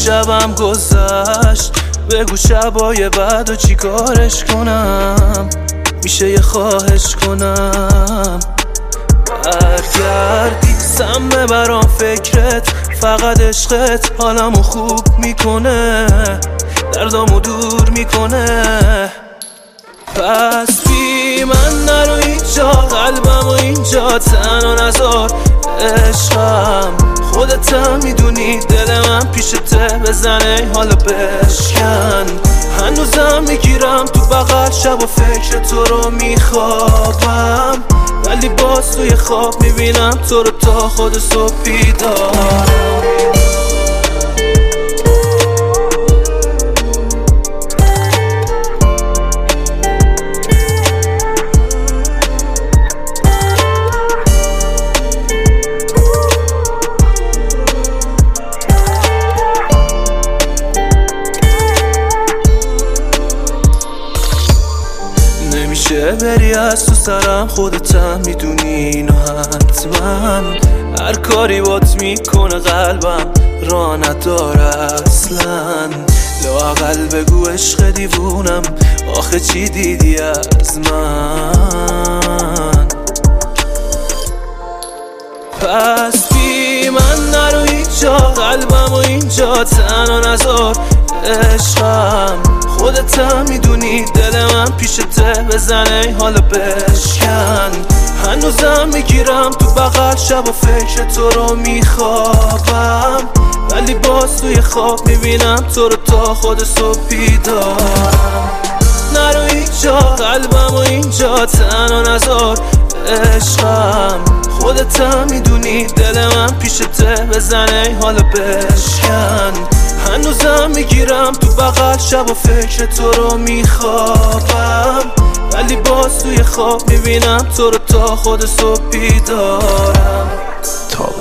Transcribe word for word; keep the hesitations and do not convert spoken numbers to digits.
شبم گذشت، بگو شبای بعد و چی کارش کنم، میشه یه خواهش کنم برگردی سمه برام فکرت، فقط عشقت حالمو خوب میکنه، دردامو دور میکنه. پس بی من نرو اینجا، قلبمو اینجا تنها نذار، عشقم خودتم میدونی، دل من پیشته بزنه حالا بشکن. هنوزم میگیرم تو بغل، شب و فکر تو رو میخوابم، ولی باز توی خواب میبینم تو رو تا خود صبح بیدارم. نمیشه بری از تو سرم، خودتم میدونی اینو حتما، هر کاری بات میکنه قلبم را نداره اصلا. لااقل بگو عشق دیوونم، آخه چی دیدی از من؟ پس بی من نرو اینجا، قلبم و اینجا تنها نذار، عشقم خودتم میدونی، دل من پیشته بزنه حالا بشکن. هنوزم میگیرم تو بغل، شب و فکر تو رو میخوابم، ولی باز توی خواب میبینم تو رو تا خود صبح بیدارم. نرو اینجا، قلبم و اینجا تنها نذار، عشقم خودتم میدونی، دل من پیشته بزنه حالا بشکن. هنوزم میگیرم تو بغل، شب و فکر تو رو میخوابم، ولی باز توی خواب میبینم تو رو تا خود صبح بیدارم.